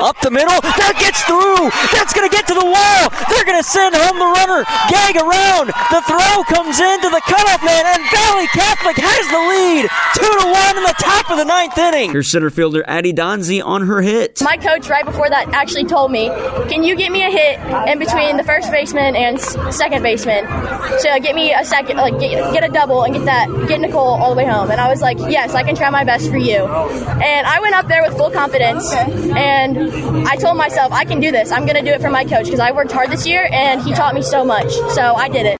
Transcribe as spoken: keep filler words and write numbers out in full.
up the middle. That gets through. That's going to get to the wall. They're going to send home the runner. Gag around. The throw comes into the cutoff man, and Valley Catholic has the lead. Two to one in the top of the ninth inning. Here's center fielder Addie Donzie on her hit. My coach right before that actually told me, can you get me a hit in between the first baseman and second baseman to get me a second, like get, get a double and get that, get Nicole all the way home? And I was like, yes, I can try my best for you. And I went up there with full confidence, and I told myself, I can do this. I'm going to do it for my coach because I worked hard this year, and he taught me so much. So I did it.